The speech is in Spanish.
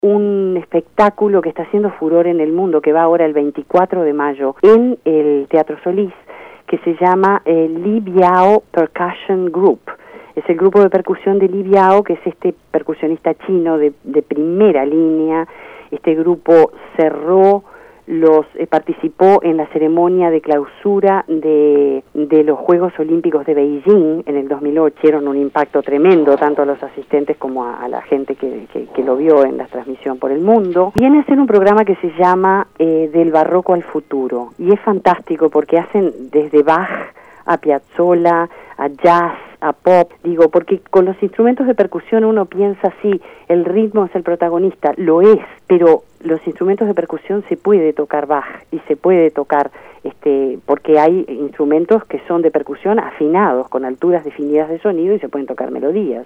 un espectáculo que está haciendo furor en el mundo, que va ahora el 24 de mayo en el Teatro Solís, que se llama Li Biao Percussion Group. Es el grupo de percusión de Li Biao, que es este percusionista chino de primera línea. Este grupo participó en la ceremonia de clausura de los Juegos Olímpicos de Beijing en el 2008. Hicieron un impacto tremendo, tanto a los asistentes como a la gente que lo vio en la transmisión por el mundo. Viene a ser un programa que se llama Del Barroco al Futuro, y es fantástico porque hacen desde Bach a Piazzolla, a jazz, a pop, porque con los instrumentos de percusión uno piensa, sí, el ritmo es el protagonista, lo es, pero los instrumentos de percusión se puede tocar Bach y se puede tocar, porque hay instrumentos que son de percusión afinados, con alturas definidas de sonido, y se pueden tocar melodías.